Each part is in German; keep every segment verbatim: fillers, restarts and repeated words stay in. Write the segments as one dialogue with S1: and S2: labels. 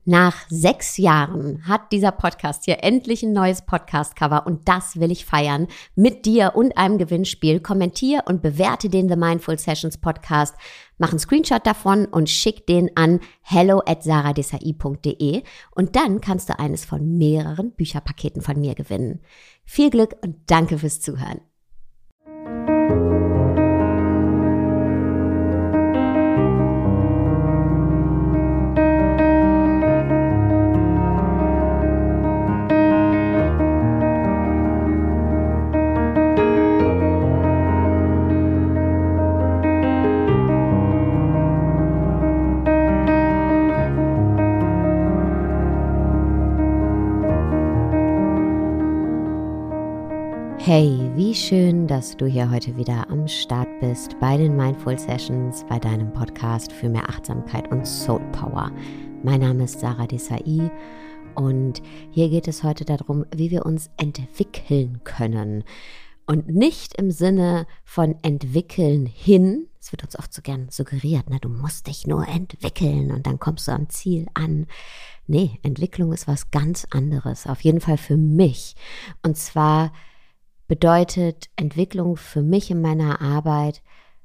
S1: Nach sechs Jahren hat dieser Podcast hier endlich ein neues Podcast-Cover und das will ich feiern mit dir und einem Gewinnspiel. Kommentier und bewerte den The Mindful Sessions Podcast. Mach einen Screenshot davon und schick den an hello at saradesai punkt de und dann kannst du eines von mehreren Bücherpaketen von mir gewinnen. Viel Glück und danke fürs Zuhören. Hey, wie schön, dass du hier heute wieder am Start bist bei den Mindful Sessions, bei deinem Podcast für mehr Achtsamkeit und Soul Power. Mein Name ist Sarah Desai und hier geht es heute darum, wie wir uns entwickeln können. Und nicht im Sinne von entwickeln hin, es wird uns oft so gern suggeriert, ne? Du musst dich nur entwickeln und dann kommst du am Ziel an. Nee, Entwicklung ist was ganz anderes, auf jeden Fall für mich. Und zwar bedeutet Entwicklung für mich in meiner Arbeit,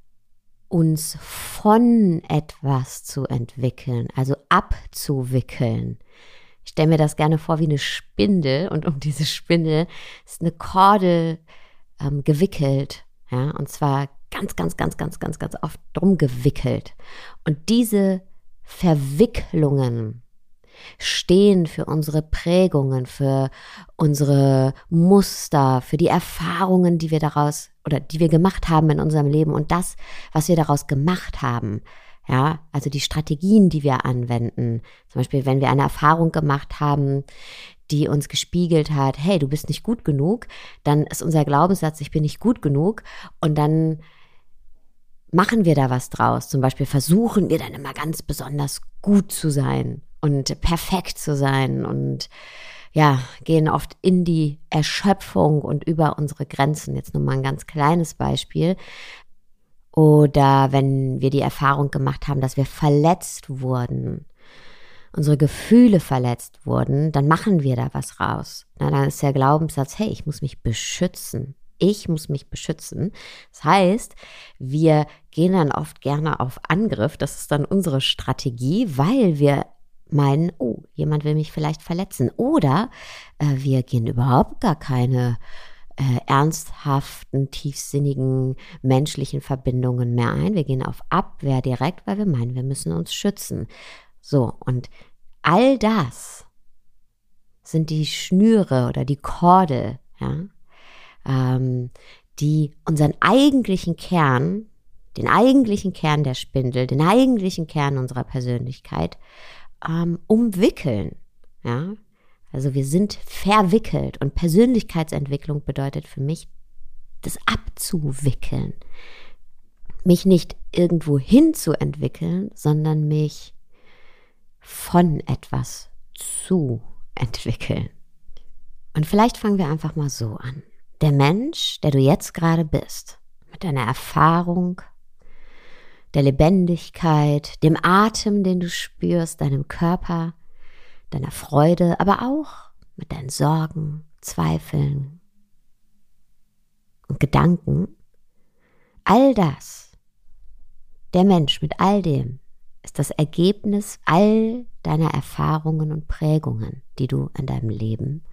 S1: uns von etwas zu entwickeln, also abzuwickeln. Ich stelle mir das gerne vor wie eine Spindel und um diese Spindel ist eine Kordel ähm, gewickelt, ja, und zwar ganz, ganz, ganz, ganz, ganz, ganz oft drum gewickelt. Und diese Verwicklungen stehen für unsere Prägungen, für unsere Muster, für die Erfahrungen, die wir daraus oder die wir gemacht haben in unserem Leben und das, was wir daraus gemacht haben. Ja, also die Strategien, die wir anwenden. Zum Beispiel, wenn wir eine Erfahrung gemacht haben, die uns gespiegelt hat, hey, du bist nicht gut genug, dann ist unser Glaubenssatz, ich bin nicht gut genug und dann machen wir da was draus. Zum Beispiel versuchen wir dann immer ganz besonders gut zu sein und perfekt zu sein und ja, gehen oft in die Erschöpfung und über unsere Grenzen. Jetzt nur mal ein ganz kleines Beispiel. Oder wenn wir die Erfahrung gemacht haben, dass wir verletzt wurden, unsere Gefühle verletzt wurden, dann machen wir da was raus. Na, dann ist der Glaubenssatz, hey, ich muss mich beschützen. Ich muss mich beschützen. Das heißt, wir gehen dann oft gerne auf Angriff. Das ist dann unsere Strategie, weil wir meinen, oh, jemand will mich vielleicht verletzen. Oder äh, wir gehen überhaupt gar keine äh, ernsthaften, tiefsinnigen, menschlichen Verbindungen mehr ein. Wir gehen auf Abwehr direkt, weil wir meinen, wir müssen uns schützen. So, und all das sind die Schnüre oder die Kordel, ja, ähm, die unseren eigentlichen Kern, den eigentlichen Kern der Spindel, den eigentlichen Kern unserer Persönlichkeit ähm, umwickeln. Ja? Also wir sind verwickelt und Persönlichkeitsentwicklung bedeutet für mich, das abzuwickeln. Mich nicht irgendwo hin zu entwickeln, sondern mich von etwas zu entwickeln. Und vielleicht fangen wir einfach mal so an. Der Mensch, der du jetzt gerade bist, mit deiner Erfahrung, der Lebendigkeit, dem Atem, den du spürst, deinem Körper, deiner Freude, aber auch mit deinen Sorgen, Zweifeln und Gedanken. All das, der Mensch mit all dem, ist das Ergebnis all deiner Erfahrungen und Prägungen, die du in deinem Leben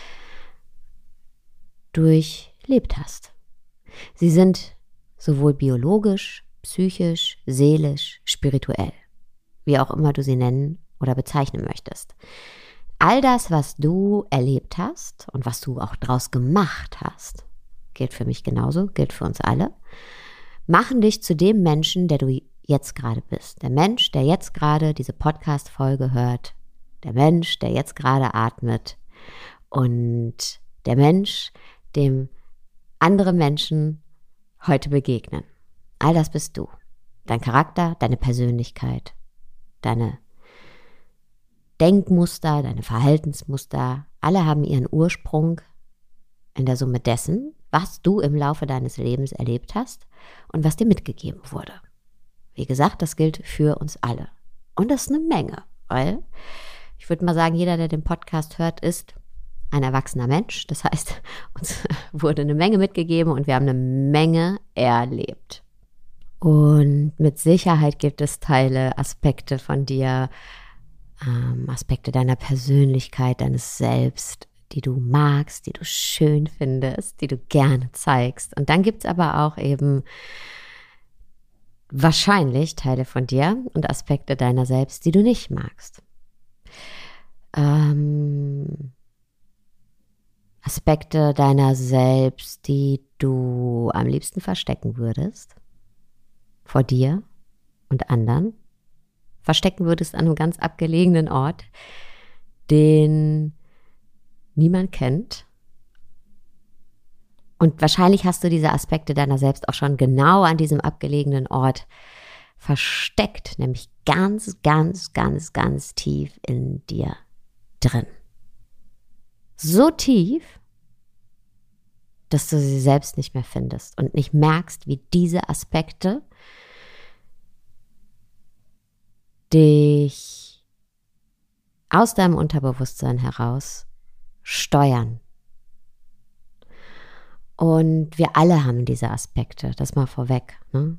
S1: durchlebt hast. Sie sind sowohl biologisch, psychisch, seelisch, spirituell, wie auch immer du sie nennen oder bezeichnen möchtest. All das, was du erlebt hast und was du auch draus gemacht hast, gilt für mich genauso, gilt für uns alle, machen dich zu dem Menschen, der du jetzt gerade bist. Der Mensch, der jetzt gerade diese Podcast-Folge hört, der Mensch, der jetzt gerade atmet und der Mensch, dem andere Menschen heute begegnen. All das bist du. Dein Charakter, deine Persönlichkeit, deine Denkmuster, deine Verhaltensmuster, alle haben ihren Ursprung in der Summe dessen, was du im Laufe deines Lebens erlebt hast und was dir mitgegeben wurde. Wie gesagt, das gilt für uns alle. Und das ist eine Menge, weil ich Ich würde mal sagen, jeder, der den Podcast hört, ist ein erwachsener Mensch. Das heißt, uns wurde eine Menge mitgegeben und wir haben eine Menge erlebt. Und mit Sicherheit gibt es Teile, Aspekte von dir, ähm, Aspekte deiner Persönlichkeit, deines Selbst, die du magst, die du schön findest, die du gerne zeigst. Und dann gibt es aber auch eben wahrscheinlich Teile von dir und Aspekte deiner selbst, die du nicht magst. Ähm, Aspekte deiner selbst, die du am liebsten verstecken würdest, vor dir und anderen, verstecken würdest an einem ganz abgelegenen Ort, den niemand kennt. Und wahrscheinlich hast du diese Aspekte deiner selbst auch schon genau an diesem abgelegenen Ort versteckt, nämlich ganz, ganz, ganz, ganz tief in dir drin. So tief, dass du sie selbst nicht mehr findest und nicht merkst, wie diese Aspekte dich aus deinem Unterbewusstsein heraus steuern. Und wir alle haben diese Aspekte, das mal vorweg. Ne?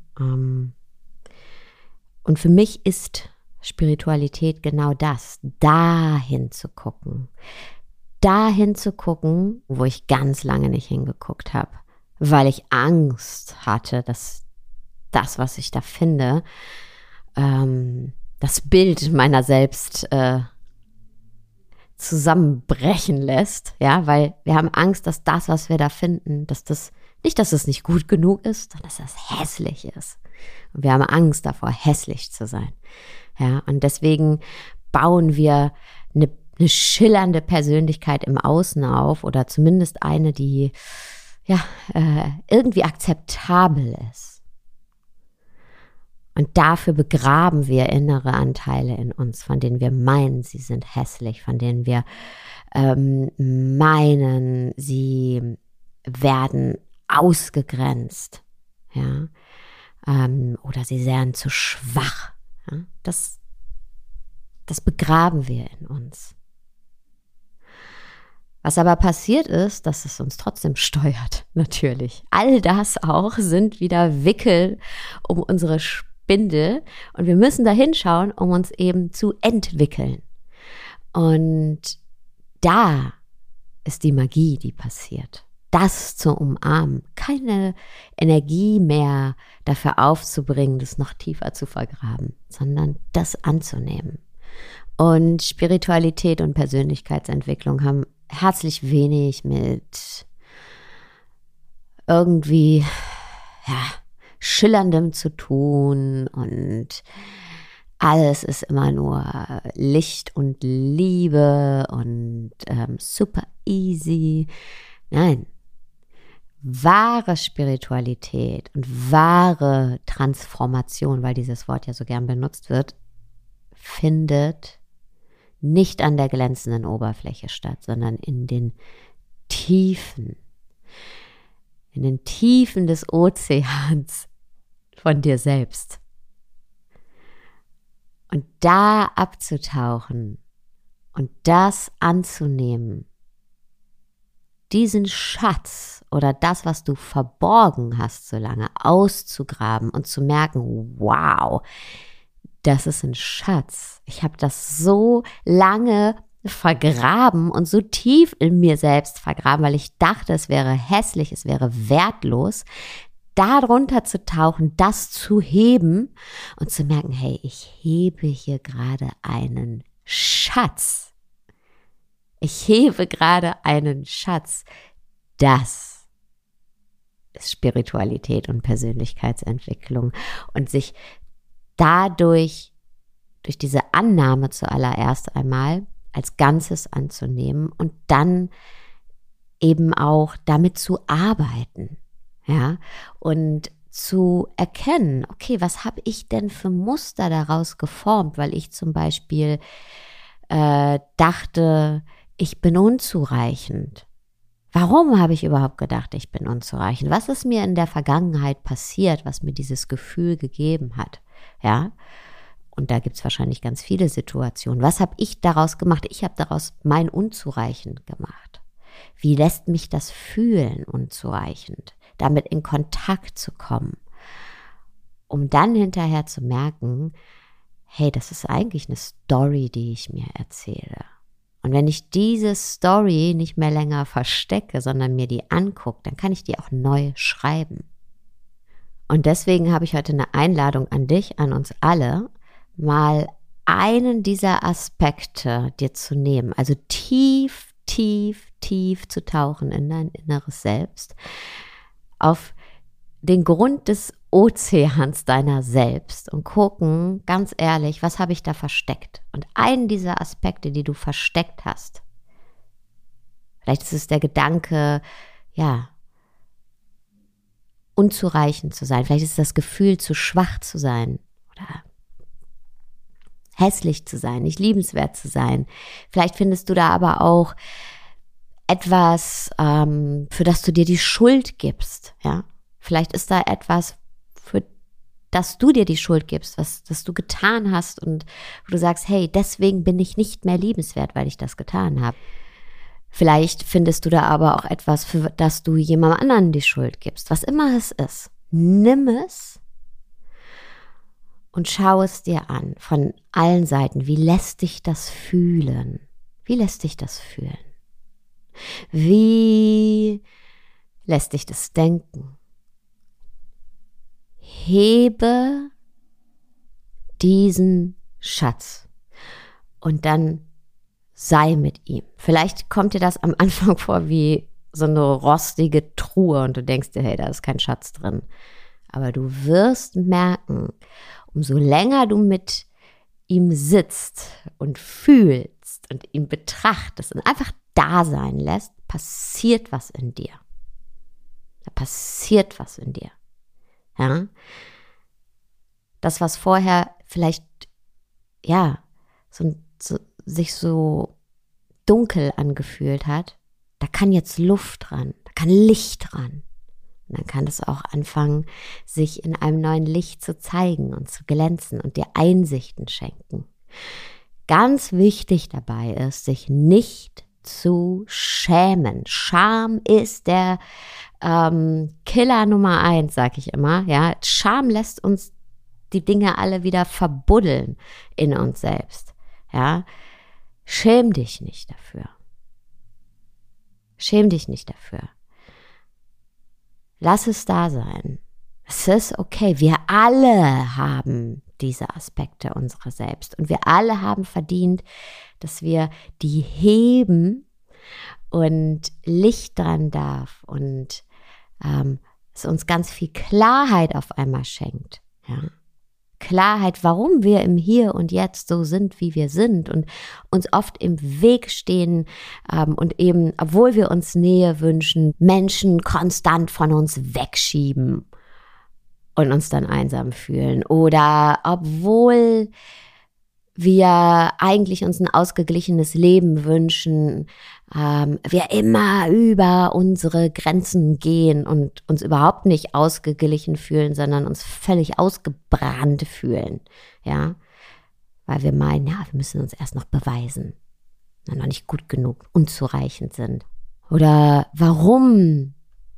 S1: Und für mich ist Spiritualität genau das, dahin zu gucken. Dahin zu gucken, wo ich ganz lange nicht hingeguckt habe, weil ich Angst hatte, dass das, was ich da finde, ähm, das Bild meiner selbst äh, zusammenbrechen lässt, ja, weil wir haben Angst, dass das, was wir da finden, dass das, nicht, dass es nicht gut genug ist, sondern dass das hässlich ist. Und wir haben Angst davor, hässlich zu sein, ja, und deswegen bauen wir eine, eine schillernde Persönlichkeit im Außen auf oder zumindest eine, die, ja, äh, irgendwie akzeptabel ist. Und dafür begraben wir innere Anteile in uns, von denen wir meinen, sie sind hässlich, von denen wir ähm, meinen, sie werden ausgegrenzt, ja, ähm, oder sie wären zu schwach. Ja? Das, das begraben wir in uns. Was aber passiert ist, dass es uns trotzdem steuert, natürlich. All das auch sind wieder Wickel um unsere Spindel und wir müssen da hinschauen, um uns eben zu entwickeln. Und da ist die Magie, die passiert. Das zu umarmen, keine Energie mehr dafür aufzubringen, das noch tiefer zu vergraben, sondern das anzunehmen. Und Spiritualität und Persönlichkeitsentwicklung haben herzlich wenig mit irgendwie, ja, Schillerndem zu tun und alles ist immer nur Licht und Liebe und ähm, super easy. Nein, wahre Spiritualität und wahre Transformation, weil dieses Wort ja so gern benutzt wird, findet nicht an der glänzenden Oberfläche statt, sondern in den Tiefen, in den Tiefen des Ozeans von dir selbst. Und da abzutauchen und das anzunehmen, diesen Schatz oder das, was du verborgen hast so lange, auszugraben und zu merken, wow, das ist ein Schatz. Ich habe das so lange vergraben und so tief in mir selbst vergraben, weil ich dachte, es wäre hässlich, es wäre wertlos, darunter zu tauchen, das zu heben und zu merken, hey, ich hebe hier gerade einen Schatz. Ich hebe gerade einen Schatz. Das ist Spiritualität und Persönlichkeitsentwicklung und sich dadurch, durch diese Annahme zuallererst einmal als Ganzes anzunehmen und dann eben auch damit zu arbeiten, ja, und zu erkennen, okay, was habe ich denn für Muster daraus geformt, weil ich zum Beispiel äh, dachte, ich bin unzureichend. Warum habe ich überhaupt gedacht, ich bin unzureichend? Was ist mir in der Vergangenheit passiert, was mir dieses Gefühl gegeben hat? Ja, Und da gibt es wahrscheinlich ganz viele Situationen. Was habe ich daraus gemacht? Ich habe daraus mein Unzureichend gemacht. Wie lässt mich das fühlen, unzureichend? Damit in Kontakt zu kommen, um dann hinterher zu merken, hey, das ist eigentlich eine Story, die ich mir erzähle. Und wenn ich diese Story nicht mehr länger verstecke, sondern mir die angucke, dann kann ich die auch neu schreiben. Und deswegen habe ich heute eine Einladung an dich, an uns alle, mal einen dieser Aspekte dir zu nehmen, also tief, tief, tief zu tauchen in dein inneres Selbst, auf den Grund des Ozeans deiner selbst und gucken, ganz ehrlich, was habe ich da versteckt? Und einen dieser Aspekte, die du versteckt hast, vielleicht ist es der Gedanke, ja, unzureichend zu sein, vielleicht ist es das Gefühl, zu schwach zu sein oder hässlich zu sein, nicht liebenswert zu sein. Vielleicht findest du da aber auch etwas, ähm, für das du dir die Schuld gibst, ja. Vielleicht ist da etwas, für das du dir die Schuld gibst, was das du getan hast und wo du sagst, hey, deswegen bin ich nicht mehr liebenswert, weil ich das getan habe. Vielleicht findest du da aber auch etwas, für das du jemandem anderen die Schuld gibst. Was immer es ist, nimm es und schau es dir an von allen Seiten. Wie lässt dich das fühlen? Wie lässt dich das fühlen? Wie lässt dich das denken? Hebe diesen Schatz und dann sei mit ihm. Vielleicht kommt dir das am Anfang vor wie so eine rostige Truhe und du denkst dir, hey, da ist kein Schatz drin. Aber du wirst merken, umso länger du mit ihm sitzt und fühlst und ihn betrachtest und einfach da sein lässt, passiert was in dir. Da passiert was in dir. Ja, das, was vorher vielleicht, ja, so, so, sich so dunkel angefühlt hat, da kann jetzt Luft ran, da kann Licht ran. Und dann kann es auch anfangen, sich in einem neuen Licht zu zeigen und zu glänzen und dir Einsichten schenken. Ganz wichtig dabei ist, sich nicht zu schämen. Scham ist der ähm, Killer Nummer eins, sag ich immer. Ja, Scham lässt uns die Dinge alle wieder verbuddeln in uns selbst. Ja, schäm dich nicht dafür. Schäm dich nicht dafür. Lass es da sein. Es ist okay. Wir alle haben diese Aspekte unserer selbst und wir alle haben verdient, dass wir die heben und Licht dran darf und ähm, es uns ganz viel Klarheit auf einmal schenkt. Ja? Klarheit, warum wir im Hier und Jetzt so sind, wie wir sind und uns oft im Weg stehen ähm, und eben, obwohl wir uns Nähe wünschen, Menschen konstant von uns wegschieben und uns dann einsam fühlen. Oder obwohl wir eigentlich uns ein ausgeglichenes Leben wünschen, ähm, wir immer über unsere Grenzen gehen und uns überhaupt nicht ausgeglichen fühlen, sondern uns völlig ausgebrannt fühlen, ja, weil wir meinen, ja, wir müssen uns erst noch beweisen, noch nicht gut genug, unzureichend sind. Oder warum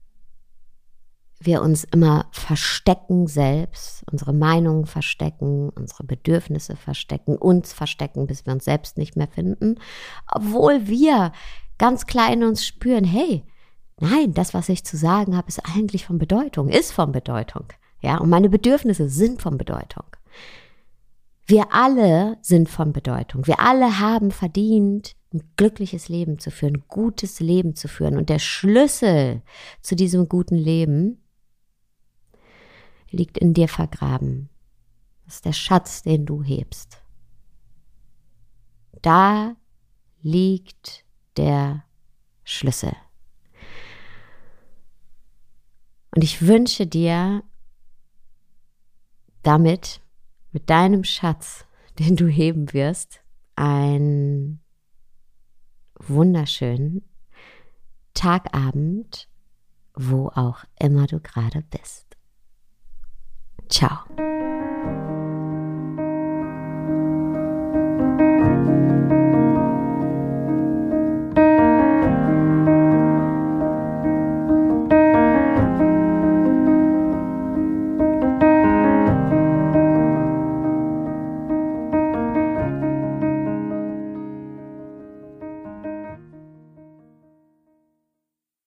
S1: wir uns immer verstecken selbst, unsere Meinungen verstecken, unsere Bedürfnisse verstecken, uns verstecken, bis wir uns selbst nicht mehr finden, obwohl wir ganz klar in uns spüren, hey, nein, das, was ich zu sagen habe, ist eigentlich von Bedeutung, ist von Bedeutung, ja, und meine Bedürfnisse sind von Bedeutung. Wir alle sind von Bedeutung, wir alle haben verdient, ein glückliches Leben zu führen, ein gutes Leben zu führen und der Schlüssel zu diesem guten Leben liegt in dir vergraben. Das ist der Schatz, den du hebst. Da liegt der Schlüssel. Und ich wünsche dir damit, mit deinem Schatz, den du heben wirst, einen wunderschönen Tagabend, wo auch immer du gerade bist. Ciao.